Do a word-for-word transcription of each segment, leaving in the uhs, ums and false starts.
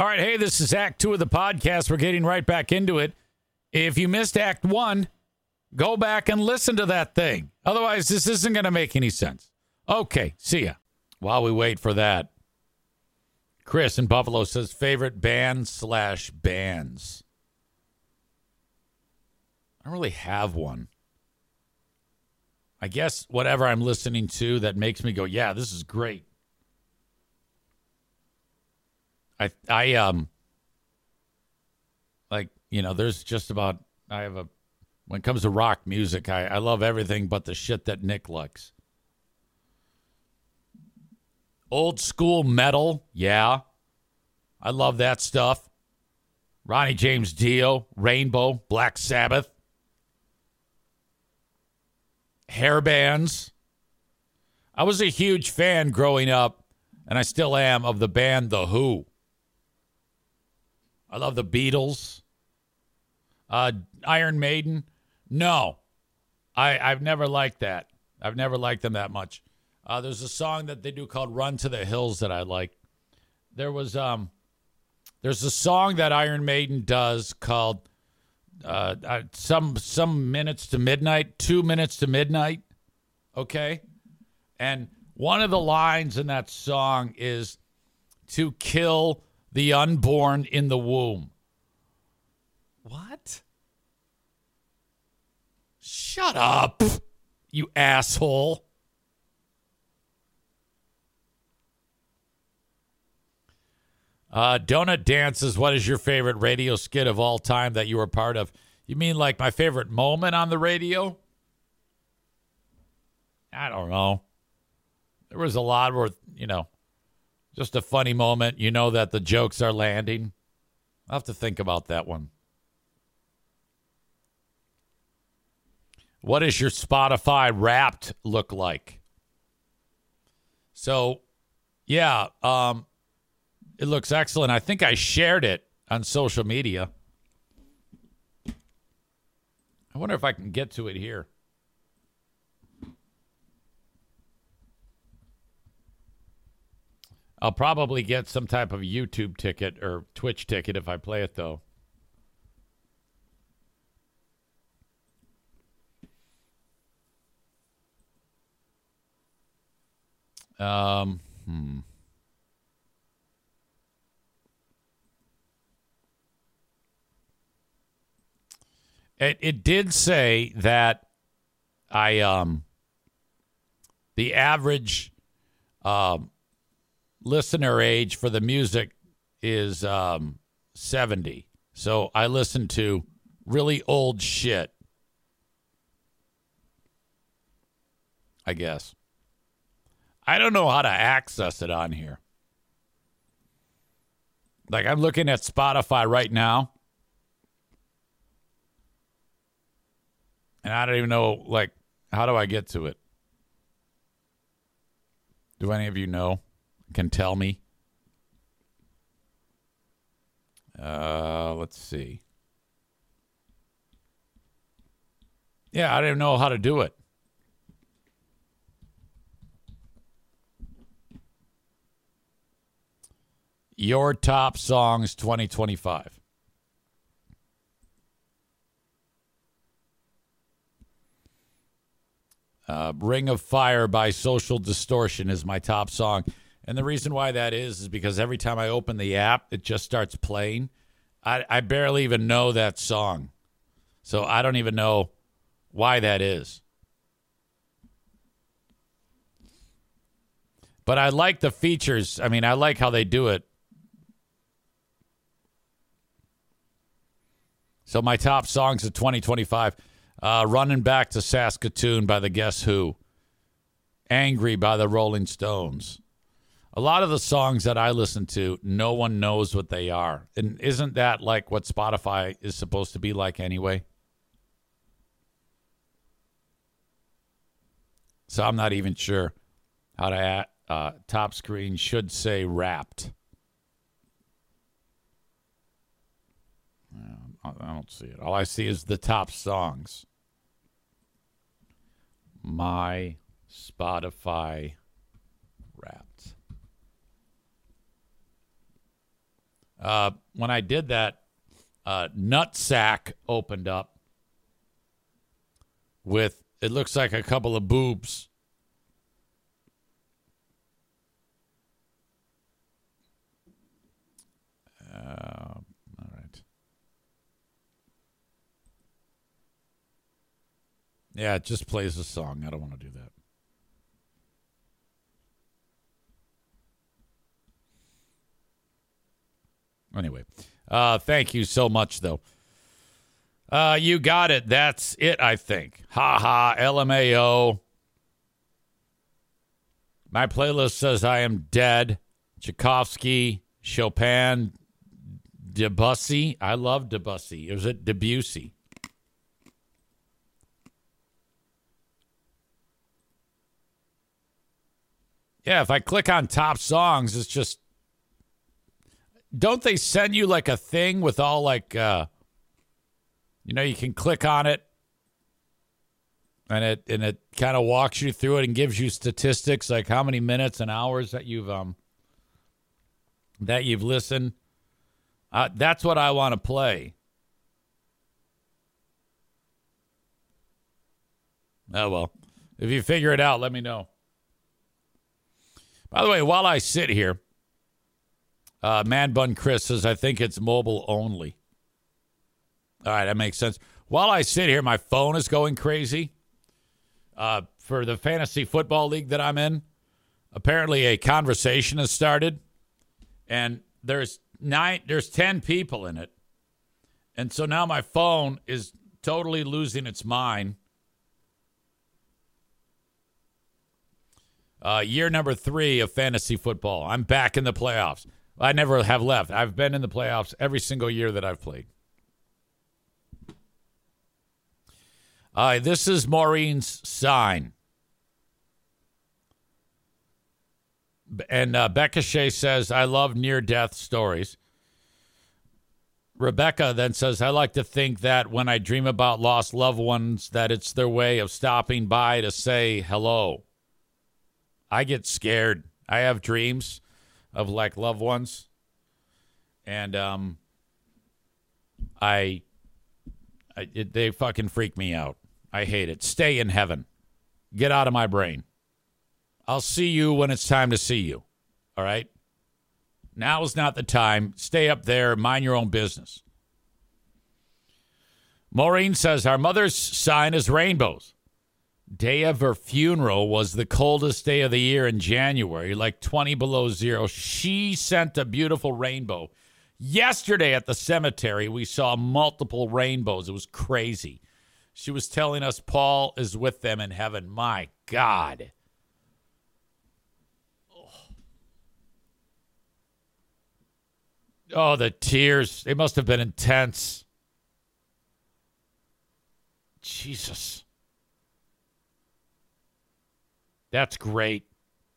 All right, hey, this is Act Two of the podcast. We're getting right back into it. If you missed Act One, go back and listen to that thing. Otherwise, this isn't going to make any sense. Okay, see ya. While we wait for that, Chris in Buffalo says favorite band slash bands. I don't really have one. I guess whatever I'm listening to that makes me go, yeah, this is great. I, I, um, like, you know, there's just about, I have a, when it comes to rock music, I, I love everything but the shit that Nick likes. Old school metal, yeah. I love that stuff. Ronnie James Dio, Rainbow, Black Sabbath. Hair bands. I was a huge fan growing up, and I still am, of the band The Who. I love the Beatles. Uh, Iron Maiden. No, I, I've never liked that. I've never liked them that much. Uh, there's a song that they do called Run to the Hills that I like. There was, um, there's a song that Iron Maiden does called uh, uh, some some minutes to midnight, two minutes to midnight. Okay. And one of the lines in that song is to kill the unborn in the womb. What? Shut up, you asshole. Uh, Donut Dances, what is your favorite radio skit of all time that you were part of? You mean like my favorite moment on the radio? I don't know. There was a lot where, you know, just a funny moment. You know that the jokes are landing. I'll have to think about that one. What does your Spotify Wrapped look like? So, yeah, um, it looks excellent. I think I shared it on social media. I wonder if I can get to it here. I'll probably get some type of YouTube ticket or Twitch ticket if I play it, though. Um, hmm. It it did say that I um the average um listener age for the music is um seventy. So I listen to really old shit, I guess. I don't know how to access it on here. Like, I'm looking at Spotify right now, and I don't even know, like, how do I get to it? Do any of you know? Can tell me? Uh, let's see. Yeah, I don't even know how to do it. Your top songs twenty twenty-five. Uh, Ring of Fire by Social Distortion is my top song. And the reason why that is is because every time I open the app, it just starts playing. I, I barely even know that song. So I don't even know why that is. But I like the features. I mean, I like how they do it. So my top songs of twenty twenty-five, uh, Running Back to Saskatoon by the Guess Who. Angry by the Rolling Stones. A lot of the songs that I listen to, no one knows what they are. And isn't that like what Spotify is supposed to be like anyway? So I'm not even sure how to add. Uh, top screen should say Wrapped. I don't see it. All I see is the top songs. My Spotify Wrapped. Uh, when I did that, uh, Nutsack opened up with, it looks like a couple of boobs. Uh, all right. Yeah, it just plays a song. I don't want to do that. Anyway, uh, thank you so much, though. Uh, you got it. That's it, I think. Ha ha, L M A O. My playlist says I am dead. Tchaikovsky, Chopin, Debussy. I love Debussy. Was it Debussy? Yeah, if I click on top songs, it's just... Don't they send you like a thing with all like, uh, you know, you can click on it and it and it kind of walks you through it and gives you statistics like how many minutes and hours that you've um that you've listened. Uh, that's what I want to play. Oh well, if you figure it out, let me know. By the way, while I sit here. Uh, Man Bun Chris says, I think it's mobile only. All right, that makes sense. While I sit here, my phone is going crazy. Uh, for the fantasy football league that I'm in, apparently a conversation has started. And there's nine, there's ten people in it. And so now my phone is totally losing its mind. Uh, year number three of fantasy football. I'm back in the playoffs. I never have left. I've been in the playoffs every single year that I've played. Uh, this is Maureen's sign. And uh, Becca Shea says, I love near-death stories. Rebecca then says, I like to think that when I dream about lost loved ones, that it's their way of stopping by to say hello. I get scared. I have dreams of like loved ones, and um, I, I it, they fucking freak me out. I hate it. Stay in heaven. Get out of my brain. I'll see you when it's time to see you. All right? Now is not the time. Stay up there. Mind your own business. Maureen says, our mother's sign is rainbows. Day of her funeral was the coldest day of the year in January, like twenty below zero. She sent a beautiful rainbow. Yesterday at the cemetery, we saw multiple rainbows. It was crazy. She was telling us Paul is with them in heaven. My God. Oh, the tears. They must have been intense. Jesus. That's great.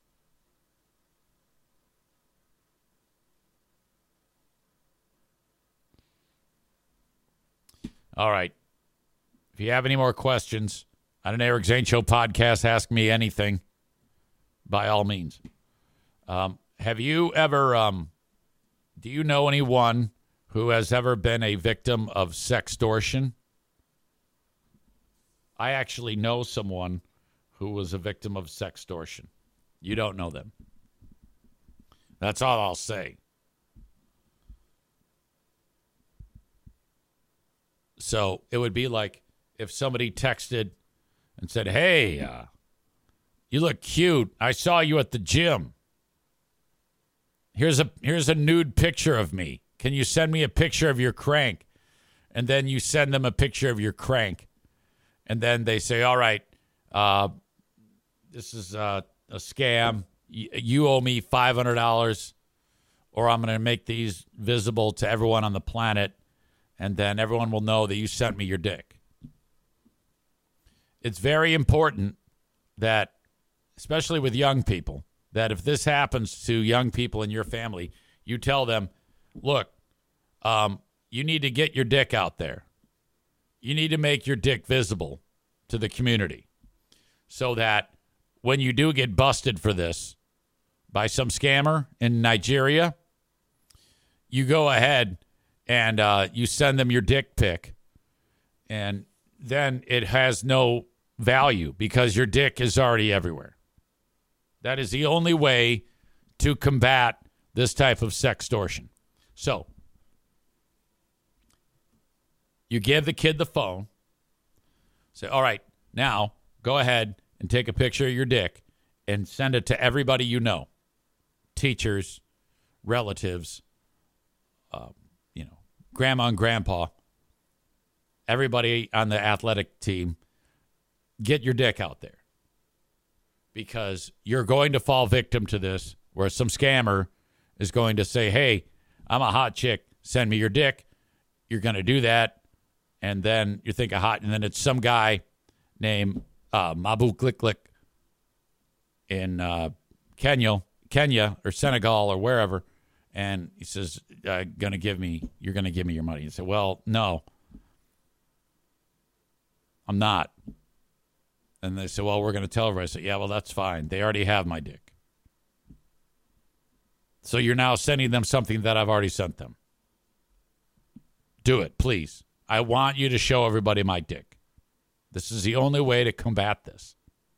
All right. If you have any more questions on an Eric Zane Show podcast, ask me anything, by all means. Um, have you ever, um, do you know anyone who has ever been a victim of sextortion? I actually know someone who was a victim of sextortion. You don't know them. That's all I'll say. So it would be like if somebody texted and said, hey, uh, you look cute. I saw you at the gym. Here's a here's a nude picture of me. Can you send me a picture of your crank? And then you send them a picture of your crank. And then they say, all right, uh, this is uh, a scam. Y- you owe me five hundred dollars or I'm going to make these visible to everyone on the planet. And then everyone will know that you sent me your dick. It's very important that, especially with young people, that if this happens to young people in your family, you tell them, look, um, you need to get your dick out there. You need to make your dick visible to the community so that when you do get busted for this by some scammer in Nigeria, you go ahead and uh, you send them your dick pic, and then it has no value because your dick is already everywhere. That is the only way to combat this type of sextortion. So, you give the kid the phone. Say, all right, now go ahead and take a picture of your dick and send it to everybody you know. Teachers, relatives, uh, you know, grandma and grandpa, everybody on the athletic team. Get your dick out there. Because you're going to fall victim to this, where some scammer is going to say, hey, I'm a hot chick, send me your dick. You're going to do that. And then you think of hot, and then it's some guy named uh, Mabu Click Click in uh, Kenya, Kenya or Senegal or wherever, and he says, uh, "Gonna give me, you're gonna give me your money." You say, "Well, no, I'm not." And they say, "Well, we're gonna tell everybody." I say, "Yeah, well, that's fine. They already have my dick, so you're now sending them something that I've already sent them. Do it, please." I want you to show everybody my dick. This is the only way to combat this.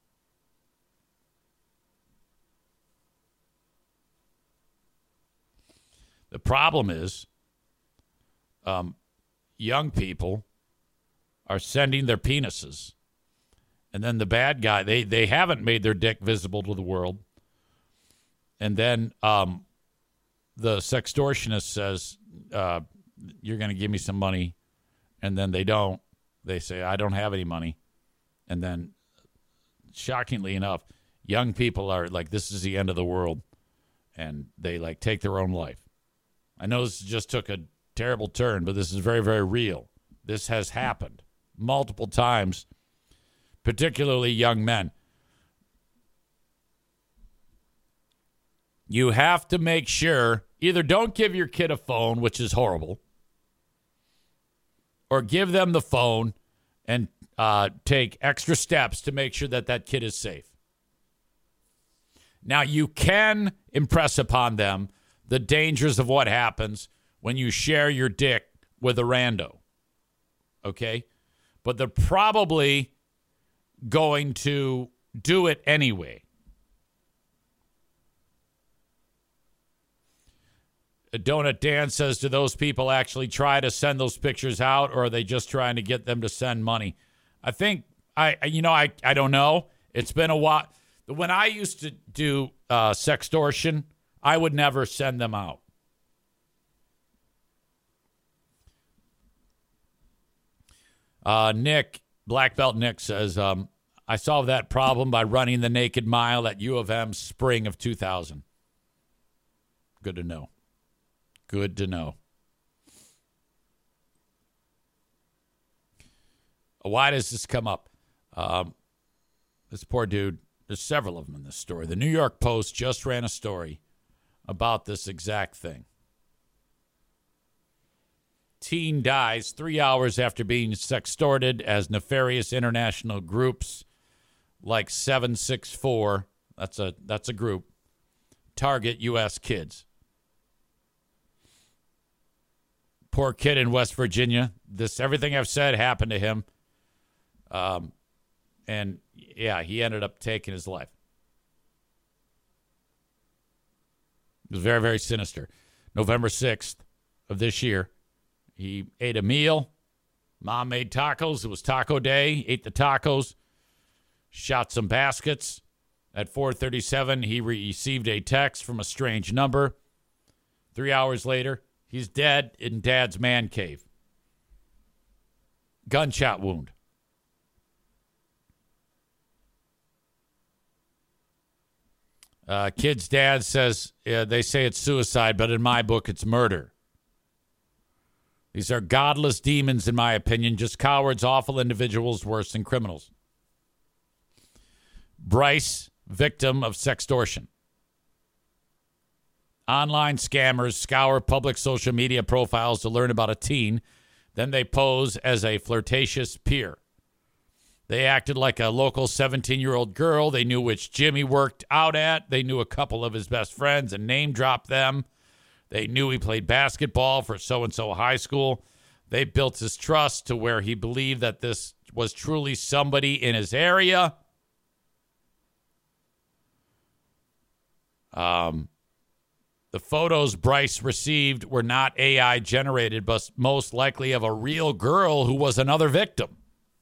The problem is um, young people are sending their penises. And then the bad guy, they, they haven't made their dick visible to the world. And then um, the sextortionist says, uh, you're going to give me some money. And then they don't. They say, I don't have any money. And then, shockingly enough, young people are like, this is the end of the world. And they, like, take their own life. I know this just took a terrible turn, but this is very, very real. This has happened multiple times, particularly young men. You have to make sure, either don't give your kid a phone, which is horrible, or give them the phone and uh, take extra steps to make sure that that kid is safe. Now, you can impress upon them the dangers of what happens when you share your dick with a rando. Okay? But they're probably going to do it anyway. Donut Dan says, do those people actually try to send those pictures out, or are they just trying to get them to send money? I think, I you know, I, I don't know. It's been a while. When I used to do uh, sextortion, I would never send them out. Uh, Nick, Black Belt Nick says, um, I solved that problem by running the naked mile at U of M spring of two thousand. Good to know. Good to know. Why does this come up? Um, this poor dude, there's several of them in this story. The New York Post just ran a story about this exact thing. Teen dies three hours after being sextorted as nefarious international groups like seven six four, that's a that's a group, target U S kids. Poor kid in West Virginia. This everything I've said happened to him. Um, and yeah, he ended up taking his life. It was very, very sinister. November sixth of this year, he ate a meal. Mom made tacos. It was taco day. Ate the tacos. Shot some baskets. At four thirty-seven, he received a text from a strange number. Three hours later, he's dead in Dad's man cave. Gunshot wound. Uh, kid's dad says, uh, they say it's suicide, but in my book, it's murder. These are godless demons, in my opinion, just cowards, awful individuals, worse than criminals. Bryce, victim of sextortion. Online scammers scour public social media profiles to learn about a teen. Then they pose as a flirtatious peer. They acted like a local seventeen-year-old girl. They knew which gym he worked out at. They knew a couple of his best friends and name-dropped them. They knew he played basketball for so-and-so high school. They built his trust to where he believed that this was truly somebody in his area. Um, the photos Bryce received were not A I generated, but most likely of a real girl who was another victim.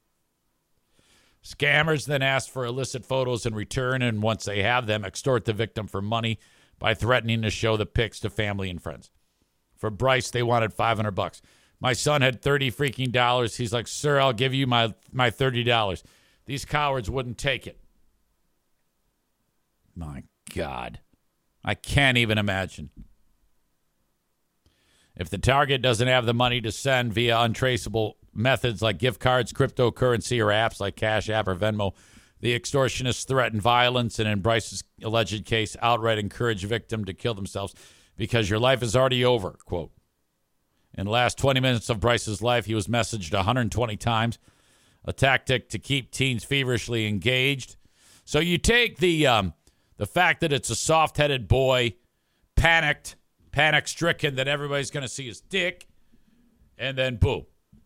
Scammers then ask for illicit photos in return, and once they have them, extort the victim for money by threatening to show the pics to family and friends. For Bryce, they wanted five hundred bucks. My son had thirty freaking dollars. He's like, sir, I'll give you my, my thirty dollars. These cowards wouldn't take it. My God. I can't even imagine. If the target doesn't have the money to send via untraceable methods like gift cards, cryptocurrency, or apps like Cash App or Venmo, the extortionists threaten violence and, in Bryce's alleged case, outright encourage victim to kill themselves because your life is already over, quote. In the last twenty minutes of Bryce's life, he was messaged one hundred twenty times, a tactic to keep teens feverishly engaged. So you take the um, the fact that it's a soft-headed boy, panicked, panic-stricken that everybody's going to see his dick, and then boom.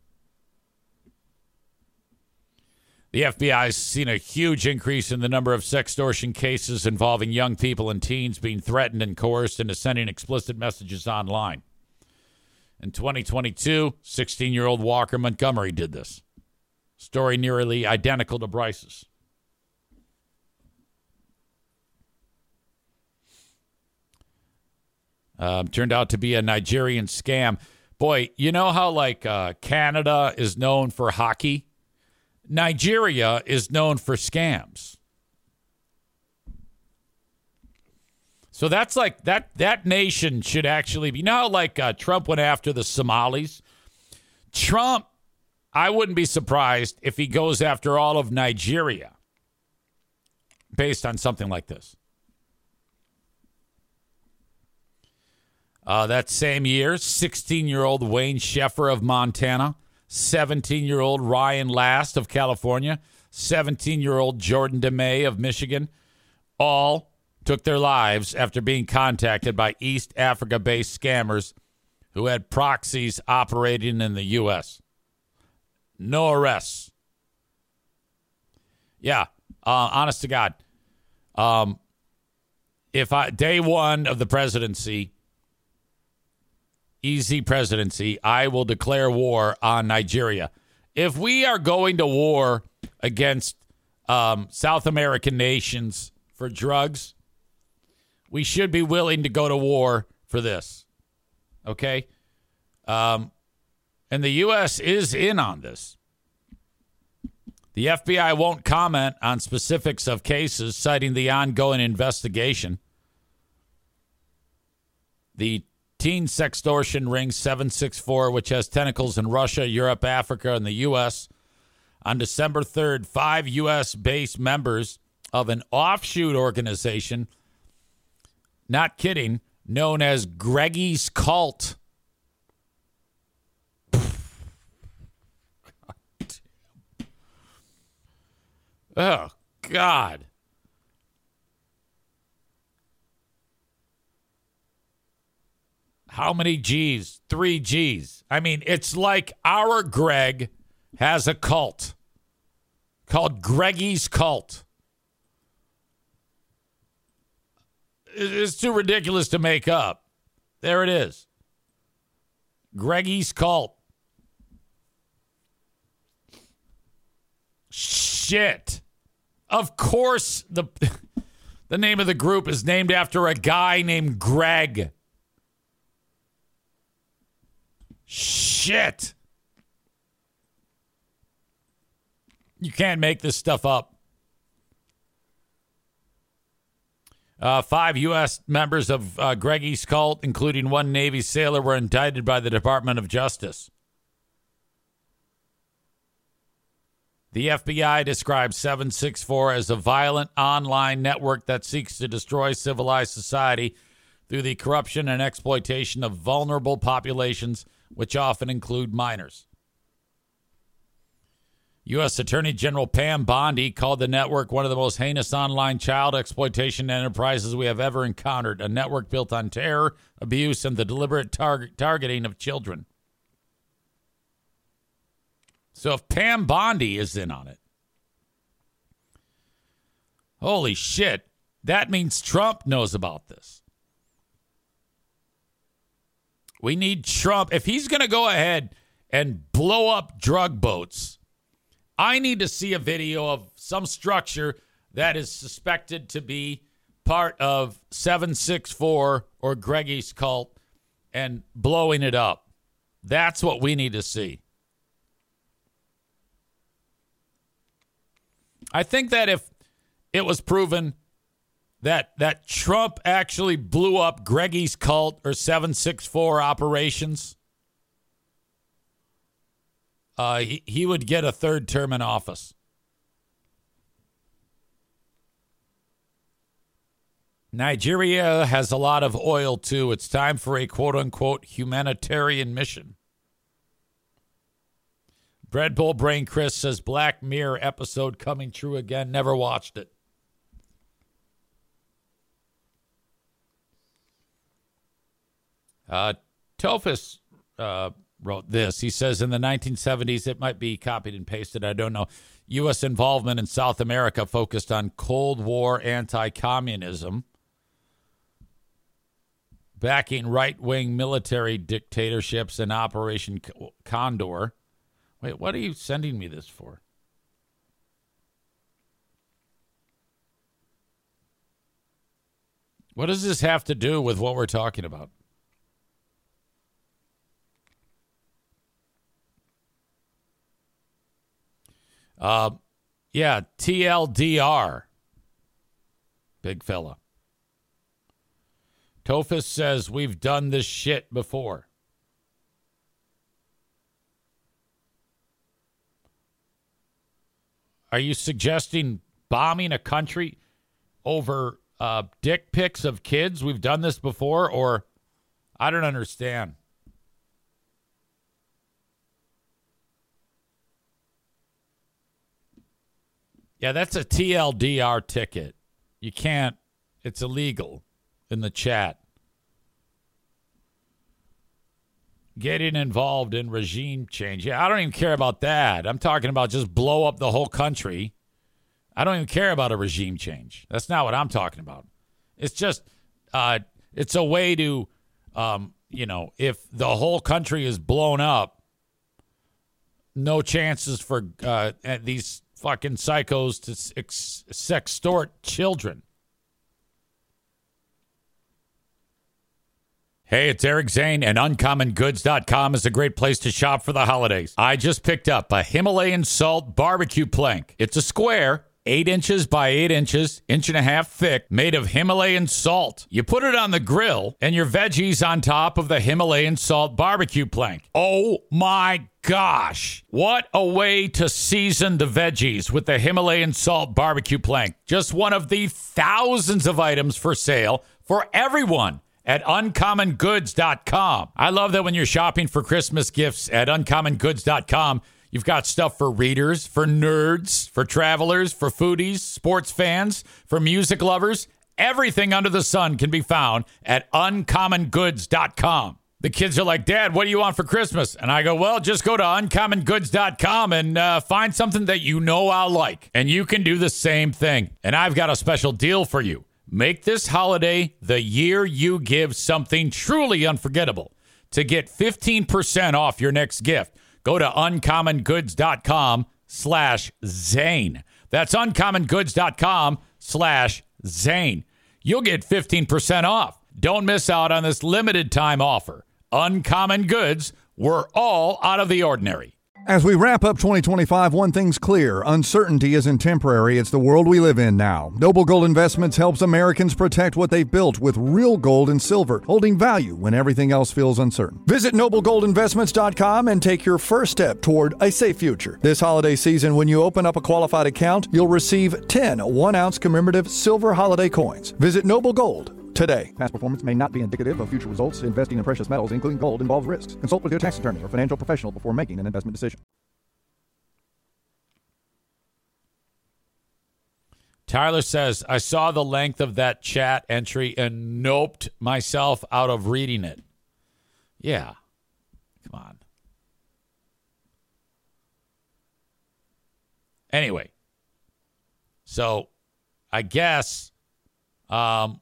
The F B I has seen a huge increase in the number of sextortion cases involving young people and teens being threatened and coerced into sending explicit messages online. In twenty twenty-two, sixteen-year-old Walker Montgomery did this. Story nearly identical to Bryce's. Um, turned out to be a Nigerian scam. Boy, you know how like uh, Canada is known for hockey? Nigeria is known for scams. So that's like that that nation should actually be. You know how like uh, Trump went after the Somalis? Trump, I wouldn't be surprised if he goes after all of Nigeria based on something like this. Uh, that same year, sixteen-year-old Wayne Sheffer of Montana, seventeen-year-old Ryan Last of California, seventeen-year-old Jordan DeMay of Michigan, all took their lives after being contacted by East Africa-based scammers who had proxies operating in the U S. No arrests. Yeah, uh, honest to God. Um, if I day one of the presidency, easy presidency, I will declare war on Nigeria. If we are going to war against um, South American nations for drugs, we should be willing to go to war for this. Okay? Um, and the U S is in on this. The F B I won't comment on specifics of cases, citing the ongoing investigation. The teen sextortion ring seven six four, which has tentacles in Russia, Europe, Africa, and the U S. On December third, five U S-based members of an offshoot organization, not kidding, known as Greggy's Cult. Oh, God. How many G's? Three G's. I mean, it's like our Greg has a cult called Greggy's Cult. It's too ridiculous to make up. There it is. Greggy's Cult. Shit. Of course, the the name of the group is named after a guy named Greg. Shit. You can't make this stuff up. Uh, five U S members of uh, Greggy's Cult, including one Navy sailor, were indicted by the Department of Justice. The F B I describes seven six four as a violent online network that seeks to destroy civilized society through the corruption and exploitation of vulnerable populations, which often include minors. U S Attorney General Pam Bondi called the network one of the most heinous online child exploitation enterprises we have ever encountered, a network built on terror, abuse, and the deliberate tar- targeting of children. So if Pam Bondi is in on it, holy shit, that means Trump knows about this. We need Trump. If he's going to go ahead and blow up drug boats, I need to see a video of some structure that is suspected to be part of seven six four or Greggy's cult and blowing it up. That's what we need to see. I think that if it was proven that that Trump actually blew up Greggy's cult or seven six four operations, Uh, he, he would get a third term in office. Nigeria has a lot of oil, too. It's time for a quote-unquote humanitarian mission. Bread Bowl Brain Chris says Black Mirror episode coming true again. Never watched it. Uh, Tophus uh, wrote this. He says in the nineteen seventies, it might be copied and pasted, I don't know, U S involvement in South America focused on Cold War anti-communism, backing right-wing military dictatorships and Operation Condor. Wait, what are you sending me this for? What does this have to do with what we're talking about? Uh, yeah, T L D R. Big fella. Tophus says we've done this shit before. Are you suggesting bombing a country over uh, dick pics of kids? We've done this before, or I don't understand. Yeah, that's a T L D R ticket. You can't, it's illegal in the chat. Getting involved in regime change. Yeah, I don't even care about that. I'm talking about just blow up the whole country. I don't even care about a regime change. That's not what I'm talking about. It's just, uh, it's a way to, um, you know, if the whole country is blown up, no chances for uh, these fucking psychos to ex- sextort children. Hey, it's Eric Zane, and uncommon goods dot com is a great place to shop for the holidays. I just picked up a Himalayan salt barbecue plank. It's a square, eight inches by eight inches, inch and a half thick, made of Himalayan salt. You put it on the grill, and your veggies on top of the Himalayan salt barbecue plank. Oh my gosh, what a way to season the veggies with the Himalayan salt barbecue plank. Just one of the thousands of items for sale for everyone at uncommon goods dot com. I love that when you're shopping for Christmas gifts at uncommon goods dot com, you've got stuff for readers, for nerds, for travelers, for foodies, sports fans, for music lovers. Everything under the sun can be found at uncommon goods dot com. The kids are like, Dad, what do you want for Christmas? And I go, well, just go to uncommon goods dot com and uh, find something that you know I'll like. And you can do the same thing. And I've got a special deal for you. Make this holiday the year you give something truly unforgettable. To get fifteen percent off your next gift, go to uncommon goods dot com slash Zane. That's uncommon goods dot com slash Zane. You'll get fifteen percent off. Don't miss out on this limited time offer. Uncommon Goods, we're all out of the ordinary. As we wrap up twenty twenty-five, one thing's clear. Uncertainty isn't temporary. It's the world we live in now. Noble Gold Investments helps Americans protect what they've built with real gold and silver, holding value when everything else feels uncertain. Visit noble gold investments dot com and take your first step toward a safe future. This holiday season, when you open up a qualified account, you'll receive ten one-ounce commemorative silver holiday coins. Visit Noble Gold today. Past performance may not be indicative of future results. Investing in precious metals, including gold, involves risks. Consult with your tax attorney or financial professional before making an investment decision. Tyler says, I saw the length of that chat entry and noped myself out of reading it. Yeah. Come on. Anyway. So, I guess, um,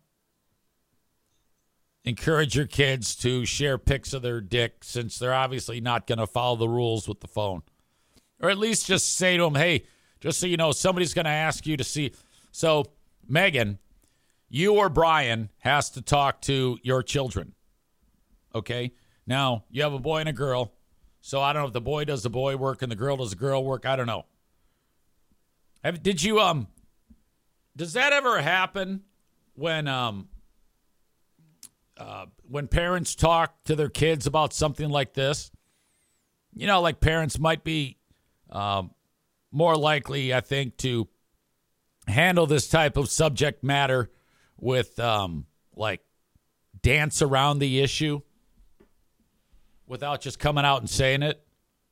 encourage your kids to share pics of their dick since they're obviously not going to follow the rules with the phone. Or at least just say to them, hey, just so you know, somebody's going to ask you to see. So, Megan, you or Brian has to talk to your children. Okay? Now, you have a boy and a girl. So, I don't know if the boy does the boy work and the girl does the girl work. I don't know. Have, did you, um, does that ever happen when, um, uh, when parents talk to their kids about something like this? You know, like parents might be, um, more likely, I think, to handle this type of subject matter with, um, like, dance around the issue without just coming out and saying it.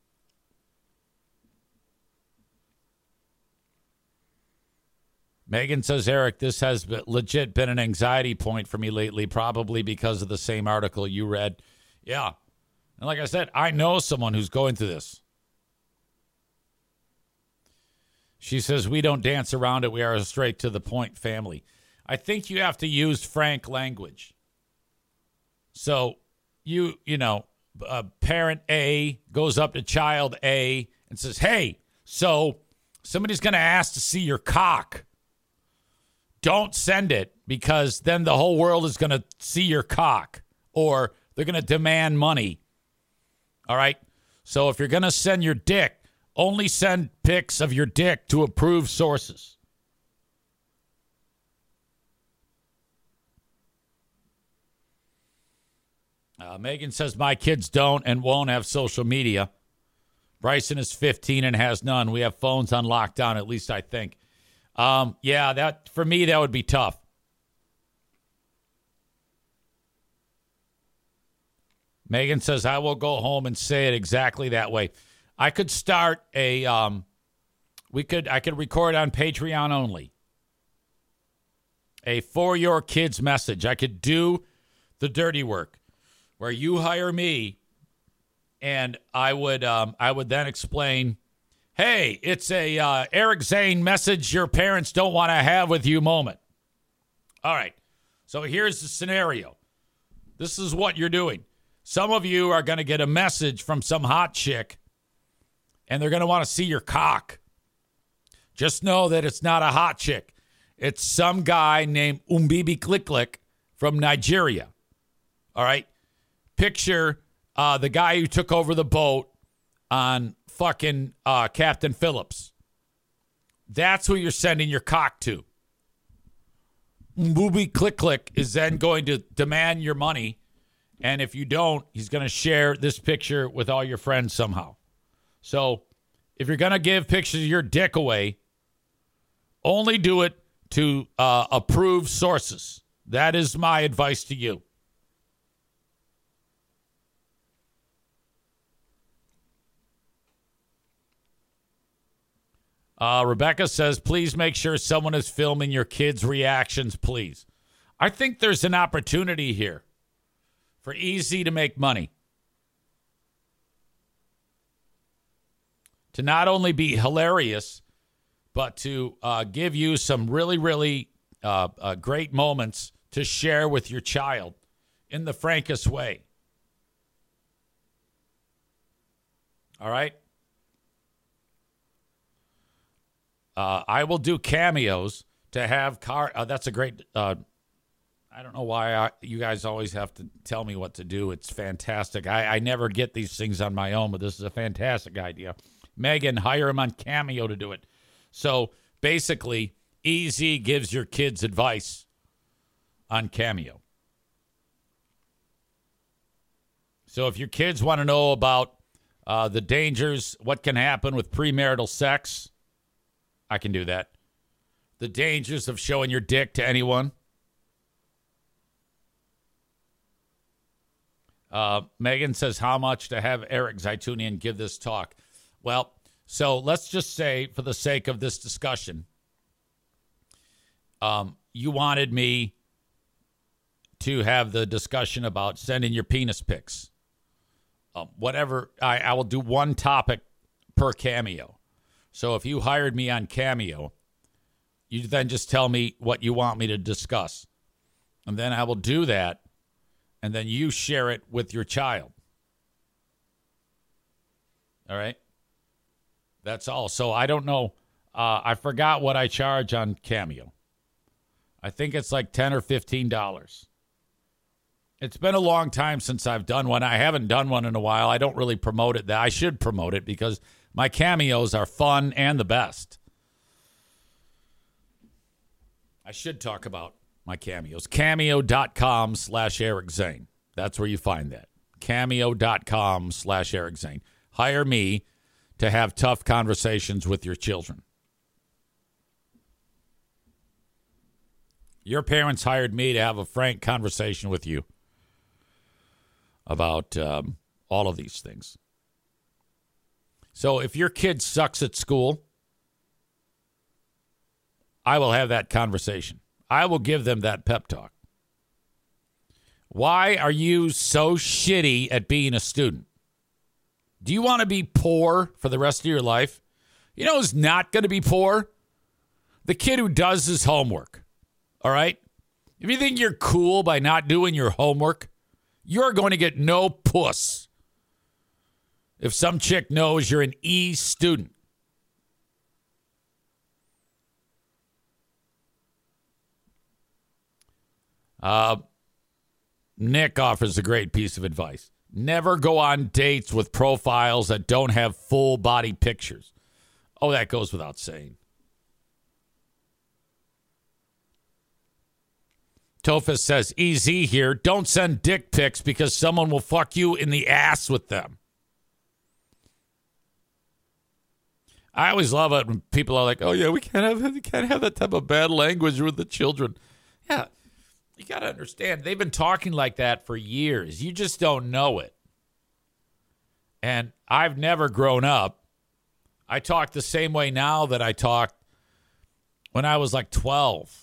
Megan says, Eric, this has been, legit been an anxiety point for me lately, probably because of the same article you read. Yeah. And like I said, I know someone who's going through this. She says, we don't dance around it. We are a straight to the point family. I think you have to use frank language. So you, you know, uh, parent A goes up to child A and says, hey, so somebody's going to ask to see your cock. Don't send it because then the whole world is going to see your cock or they're going to demand money. All right. So if you're going to send your dick, only send pics of your dick to approved sources. Uh, Megan says, my kids don't and won't have social media. Bryson is fifteen and has none. We have phones on lockdown, at least I think. Um, yeah, that for me, that would be tough. Megan says, I will go home and say it exactly that way. I could start a, um, we could, I could record on Patreon only. A for your kids message. I could do the dirty work where you hire me and I would, um, I would then explain, hey, it's a uh, Eric Zane message your parents don't want to have with you moment. All right. So here's the scenario. This is what you're doing. Some of you are going to get a message from some hot chick and they're going to want to see your cock. Just know that it's not a hot chick. It's some guy named Umbibi Click Click from Nigeria. All right. Picture uh, the guy who took over the boat on fucking uh, Captain Phillips. That's who you're sending your cock to. Umbibi Click Click is then going to demand your money. And if you don't, he's going to share this picture with all your friends somehow. So if you're going to give pictures of your dick away, only do it to uh, approved sources. That is my advice to you. Uh, Rebecca says, please make sure someone is filming your kids' reactions, please. I think there's an opportunity here for easy to make money. To not only be hilarious, but to uh, give you some really, really uh, uh, great moments to share with your child in the frankest way. All right? Uh, I will do cameos to have car. Uh, that's a great. Uh, I don't know why I, you guys always have to tell me what to do. It's fantastic. I, I never get these things on my own, but this is a fantastic idea. Megan, hire him on Cameo to do it. So basically, Easy gives your kids advice on Cameo. So if your kids want to know about uh, the dangers, what can happen with premarital sex, I can do that. The dangers of showing your dick to anyone. Uh, Megan says, how much to have Eric Zaitunian give this talk? Well, so let's just say, for the sake of this discussion, Um, you wanted me to have the discussion about sending your penis pics. Um, whatever, I, I will do one topic per Cameo. So if you hired me on Cameo, you then just tell me what you want me to discuss. And then I will do that, and then you share it with your child. All right? That's all. So I don't know. Uh, I forgot what I charge on Cameo. I think it's like ten dollars or fifteen dollars. It's been a long time since I've done one. I haven't done one in a while. I don't really promote it. I should promote it because my cameos are fun and the best. I should talk about my cameos. Cameo.com slash Eric Zane. That's where you find that. Cameo.com slash Eric Zane. Hire me to have tough conversations with your children. Your parents hired me to have a frank conversation with you about um, all of these things. So if your kid sucks at school, I will have that conversation. I will give them that pep talk. Why are you so shitty at being a student? Do you want to be poor for the rest of your life? You know who's not going to be poor? The kid who does his homework. All right? If you think you're cool by not doing your homework, you're going to get no puss. If some chick knows you're an E student. Uh, Nick offers a great piece of advice. Never go on dates with profiles that don't have full body pictures. Oh, that goes without saying. Tophus says, easy here. Don't send dick pics because someone will fuck you in the ass with them. I always love it when people are like, oh, yeah, we can't have, we can't have that type of bad language with the children. Yeah, you got to understand. They've been talking like that for years. You just don't know it. And I've never grown up. I talk the same way now that I talked when I was like twelve.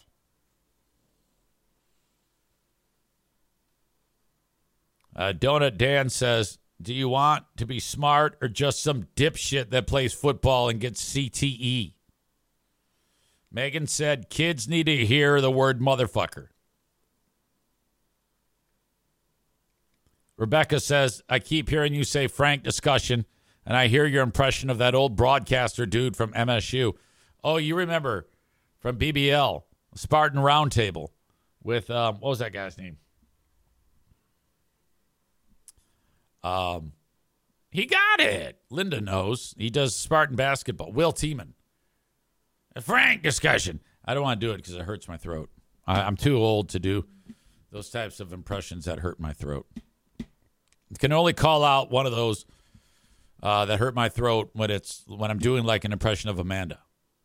Uh, Donut Dan says, do you want to be smart or just some dipshit that plays football and gets C T E? Megan said, kids need to hear the word motherfucker. Rebecca says, I keep hearing you say frank discussion, and I hear your impression of that old broadcaster dude from M S U. Oh, you remember from B B L, Spartan Roundtable with, um, what was that guy's name? Um, he got it. Linda knows. He does Spartan basketball. Will Tiemann. A frank discussion. I don't want to do it because it hurts my throat. I, I'm too old to do those types of impressions that hurt my throat. I can only call out one of those uh, that hurt my throat when it's when I'm doing like an impression of Amanda.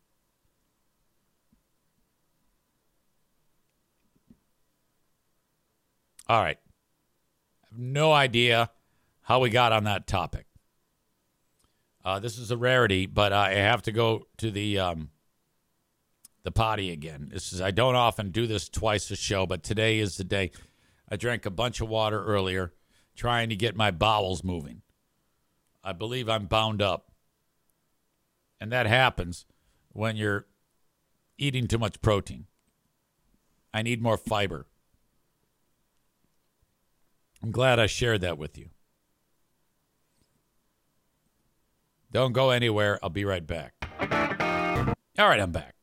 All right. I have no idea how we got on that topic. Uh, this is a rarity, but I have to go to the um, the potty again. This is I don't often do this twice a show, but today is the day. I drank a bunch of water earlier, trying to get my bowels moving. I believe I'm bound up, and that happens when you're eating too much protein. I need more fiber. I'm glad I shared that with you. Don't go anywhere. I'll be right back. All right, I'm back.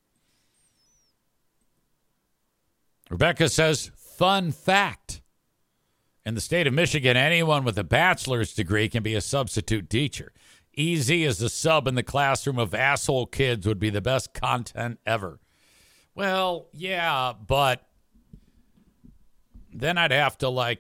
Rebecca says, fun fact. In the state of Michigan, anyone with a bachelor's degree can be a substitute teacher. Easy as the sub in the classroom of asshole kids would be the best content ever. Well, yeah, but then I'd have to, like,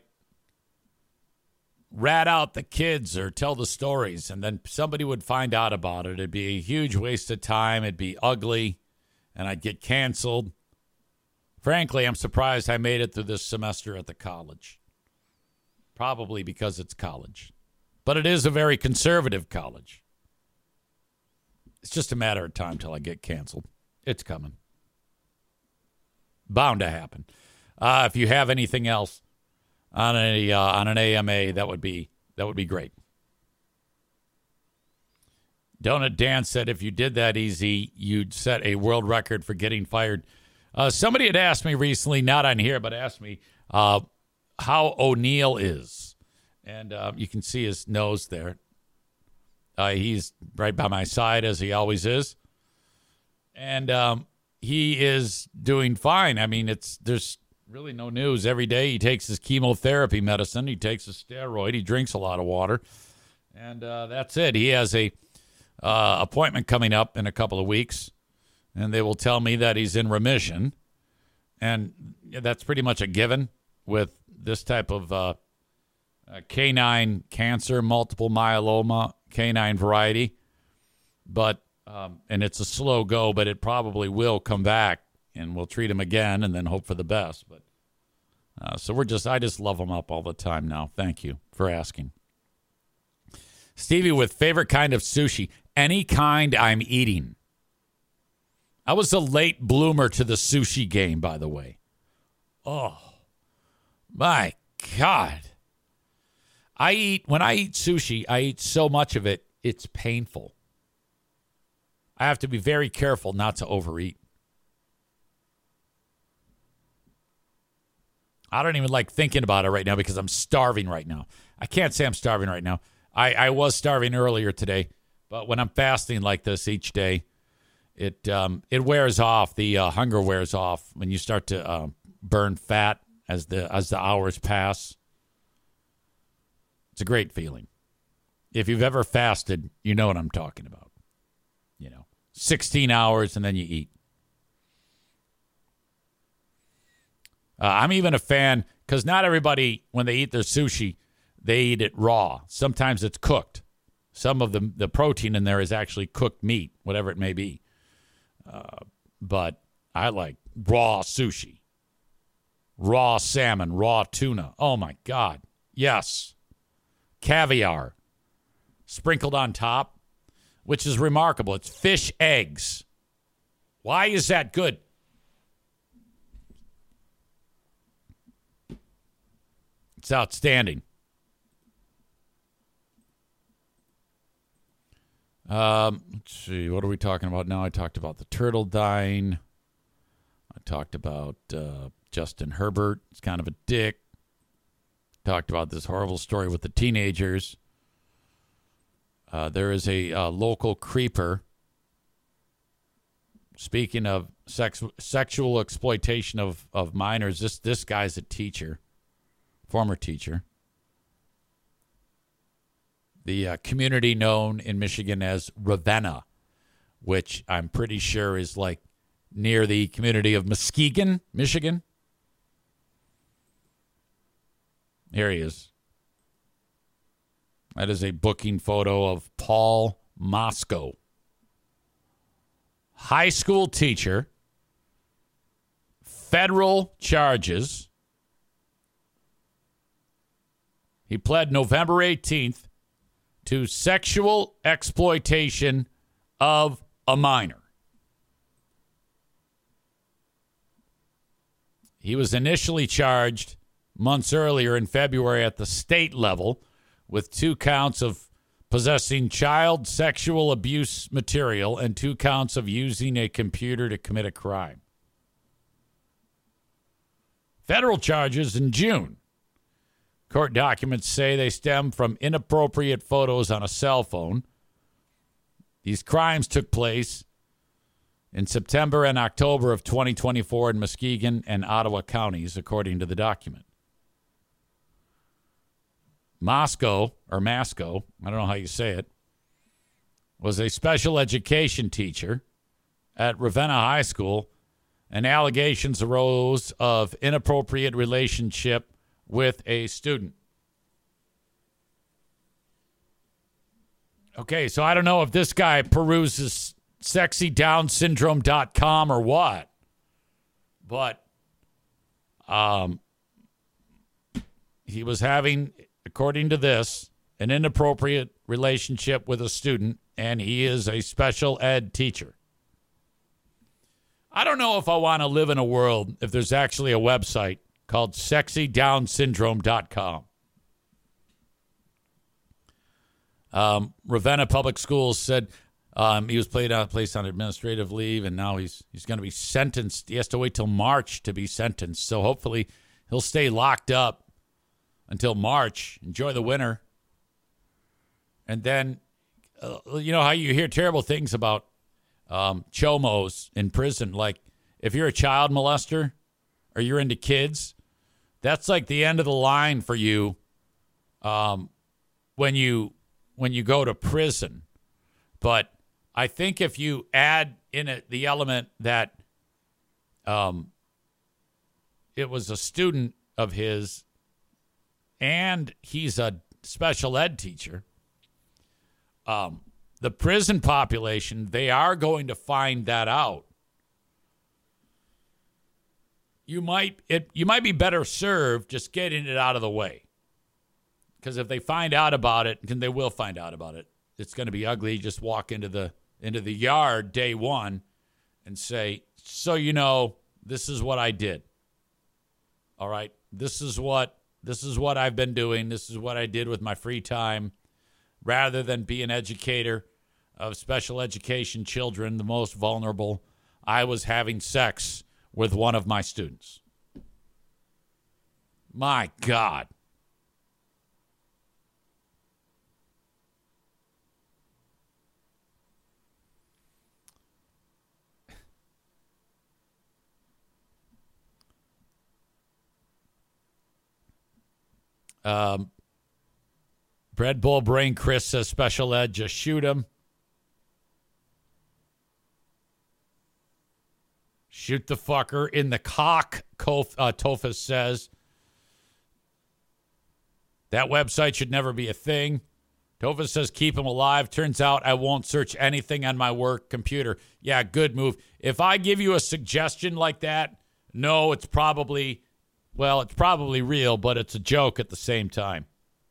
rat out the kids or tell the stories, and then somebody would find out about it. It'd be a huge waste of time. It'd be ugly, and I'd get canceled. Frankly, I'm surprised I made it through this semester at the college. Probably because it's college. But it is a very conservative college. It's just a matter of time till I get canceled. It's coming. Bound to happen. Uh, if you have anything else on a uh, on an A M A, that would be that would be great. Donut Dan said if you did that easy, you'd set a world record for getting fired. Uh, somebody had asked me recently, not on here, but asked me uh, how O'Neill is. And uh, you can see his nose there. Uh, he's right by my side, as he always is. And um, he is doing fine. I mean, it's there's really no news. Every day he takes his chemotherapy medicine. He takes a steroid. He drinks a lot of water. And uh, that's it. He has a uh, appointment coming up in a couple of weeks. And they will tell me that he's in remission. And that's pretty much a given with this type of uh, uh, canine cancer, multiple myeloma, canine variety. But, um, and it's a slow go, but it probably will come back. And we'll treat him again and then hope for the best. But uh, so we're just, I just love him up all the time now. Thank you for asking. Stevie with favorite kind of sushi. Any kind I'm eating. I was a late bloomer to the sushi game, by the way. Oh, my God. I eat, when I eat sushi, I eat so much of it, it's painful. I have to be very careful not to overeat. I don't even like thinking about it right now because I'm starving right now. I can't say I'm starving right now. I, I was starving earlier today, but when I'm fasting like this each day, it um, it wears off. The uh, hunger wears off when you start to uh, burn fat as the as the hours pass. It's a great feeling. If you've ever fasted, you know what I'm talking about. You know, sixteen hours and then you eat. Uh, I'm even a fan because not everybody, when they eat their sushi, they eat it raw. Sometimes it's cooked. Some of the the protein in there is actually cooked meat, whatever it may be. Uh, but I like raw sushi, raw salmon, raw tuna. Oh, my God. Yes. Caviar sprinkled on top, which is remarkable. It's fish eggs. Why is that good? It's outstanding. Um, let's see. What are we talking about now? I talked about the turtle dying. I talked about uh, Justin Herbert. It's kind of a dick. Talked about this horrible story with the teenagers. Uh, there is a uh, local creeper. Speaking of sex, sexual exploitation of, of minors, this this guy's a teacher, former teacher. The uh, community known in Michigan as Ravenna, which I'm pretty sure is like near the community of Muskegon, Michigan. Here he is. That is a booking photo of Paul Moscow. High school teacher. Federal charges. He pled November eighteenth to sexual exploitation of a minor. He was initially charged months earlier in February at the state level with two counts of possessing child sexual abuse material and two counts of using a computer to commit a crime. Federal charges in June. Court documents say they stem from inappropriate photos on a cell phone. These crimes took place in September and October of twenty twenty-four in Muskegon and Ottawa counties, according to the document. Moscow, or Masco, I don't know how you say it, was a special education teacher at Ravenna High School, and allegations arose of inappropriate relationship with a student. Okay, so I don't know if this guy peruses sexy down syndrome dot com or what, but um, he was having, according to this, an inappropriate relationship with a student, and he is a special ed teacher. I don't know if I want to live in a world if there's actually a website called sexy down syndrome dot com. Um, Ravenna Public Schools said um, he was played out, placed on administrative leave, and now he's he's going to be sentenced. He has to wait till March to be sentenced. So hopefully he'll stay locked up until March. Enjoy the winter. And then, uh, you know how you hear terrible things about um, chomos in prison. Like if you're a child molester or you're into kids, that's like the end of the line for you um, when you when you go to prison. But I think if you add in it the element that um, it was a student of his and he's a special ed teacher, um, the prison population, they are going to find that out. You might it you might be better served just getting it out of the way. Because if they find out about it, and they will find out about it, it's going to be ugly. Just walk into the into the yard day one and say, so you know, this is what I did. All right. This is what this is what I've been doing. This is what I did with my free time. Rather than be an educator of special education children, the most vulnerable, I was having sex with one of my students. My God. Um, Bread Bowl Brain Chris says special ed, just shoot him. Shoot the fucker in the cock, Kof, uh, Tofus says. That website should never be a thing. Tofus says keep him alive. Turns out I won't search anything on my work computer. Yeah, good move. If I give you a suggestion like that, no, it's probably... Well, it's probably real, but it's a joke at the same time.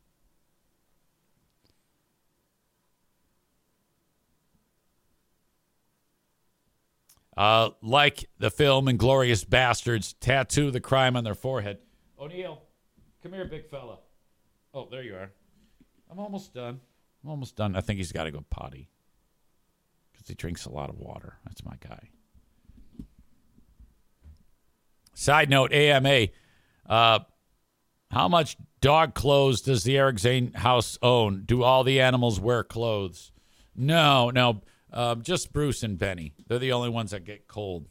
Uh, like the film Inglourious Bastards, tattoo the crime on their forehead. O'Neill, come here, big fella. Oh, there you are. I'm almost done. I'm almost done. I think he's got to go potty because he drinks a lot of water. That's my guy. Side note, A M A. Uh, how much dog clothes does the Eric Zane house own? Do all the animals wear clothes? No, no. Uh, just Bruce and Benny. They're the only ones that get cold.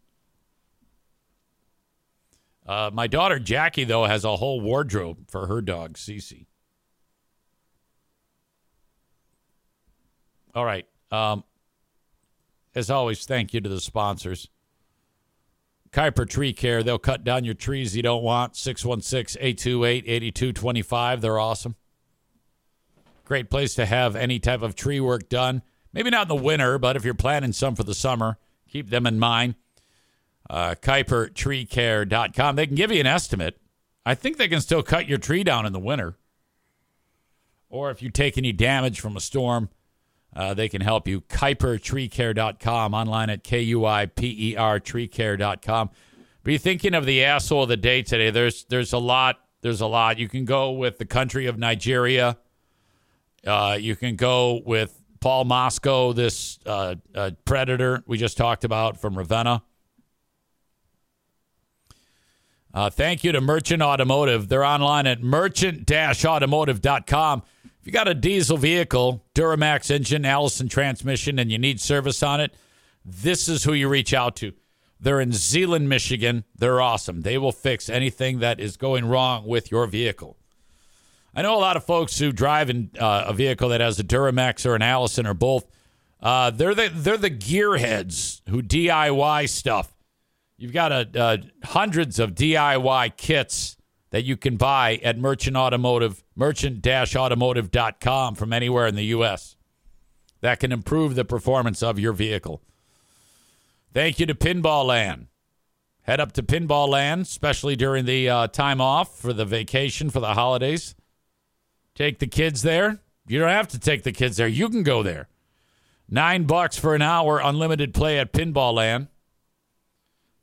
Uh, my daughter Jackie, though, has a whole wardrobe for her dog, Cece. All right. Um, as always, thank you to the sponsors. Kuiper Tree Care. They'll cut down your trees you don't want. six one six, eight two eight, eight two two five. They're awesome. Great place to have any type of tree work done. Maybe not in the winter, but if you're planning some for the summer, keep them in mind. Uh, Kuiper Tree Care dot com. They can give you an estimate. I think they can still cut your tree down in the winter. Or if you take any damage from a storm, uh, they can help you. Kuiper Tree Care dot com. Online at K U I P E R Tree Care dot com. Be thinking of the asshole of the day today. There's there's a lot. There's a lot. You can go with the country of Nigeria. Uh, you can go with Paul Moscow, this uh, uh, predator we just talked about from Ravenna. Uh, thank you to Merchant Automotive. They're online at merchant dash automotive dot com. If you got a diesel vehicle, Duramax engine, Allison transmission, and you need service on it, this is who you reach out to. They're in Zeeland, Michigan. They're awesome. They will fix anything that is going wrong with your vehicle. I know a lot of folks who drive in uh, a vehicle that has a Duramax or an Allison or both. Uh, they're the they're the gearheads who D I Y stuff. You've got a, uh, hundreds of D I Y kits that you can buy at Merchant Automotive, merchant dash automotive dot com from anywhere in the U S that can improve the performance of your vehicle. Thank you to Pinball Land. Head up to Pinball Land, especially during the uh, time off for the vacation for the holidays. Take the kids there. You don't have to take the kids there. You can go there. Nine bucks for an hour, unlimited play at Pinball Land.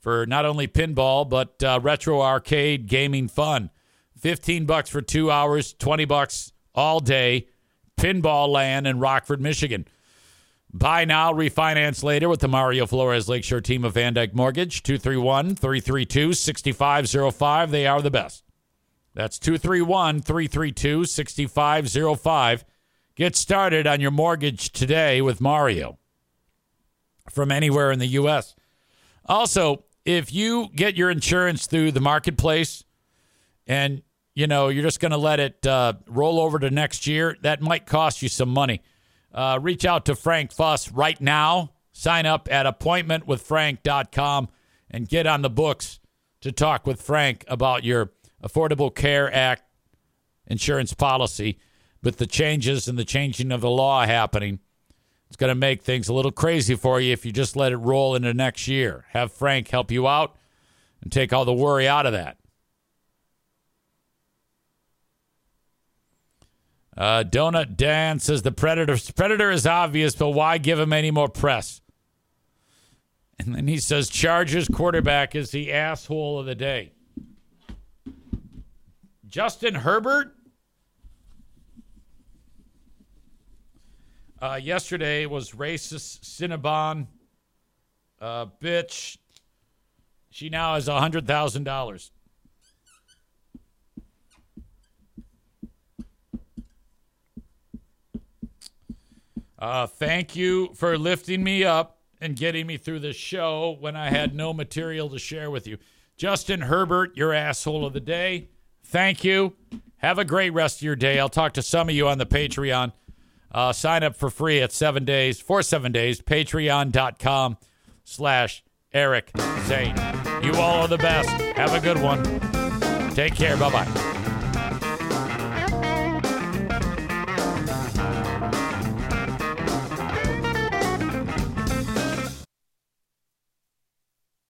for not only pinball, but uh, retro arcade gaming fun. fifteen bucks for two hours, twenty bucks all day. Pinball Land in Rockford, Michigan. Buy now, refinance later with the Mario Flores Lakeshore team of Van Dyke Mortgage. two three one, three three two, six five zero five. They are the best. That's two three one, three three two, six five zero five. Get started on your mortgage today with Mario from anywhere in the U S. Also, if you get your insurance through the marketplace and, you know, you're just going to let it uh, roll over to next year, that might cost you some money. Uh, reach out to Frank Fuss right now. Sign up at appointment with frank dot com and get on the books to talk with Frank about your Affordable Care Act insurance policy. With the changes and the changing of the law happening, it's going to make things a little crazy for you if you just let it roll into next year. Have Frank help you out and take all the worry out of that. Uh, Donut Dan says the Predator, Predator is obvious, but why give him any more press? And then he says Chargers quarterback is the asshole of the day. Justin Herbert? Uh, yesterday was racist Cinnabon, uh, bitch. She now has one hundred thousand dollars. Uh, thank you for lifting me up and getting me through the show when I had no material to share with you. Justin Herbert, your asshole of the day. Thank you. Have a great rest of your day. I'll talk to some of you on the Patreon. Uh, sign up for free at seven days, for seven days, patreon.com slash Eric Zane. You all are the best. Have a good one. Take care. Bye-bye.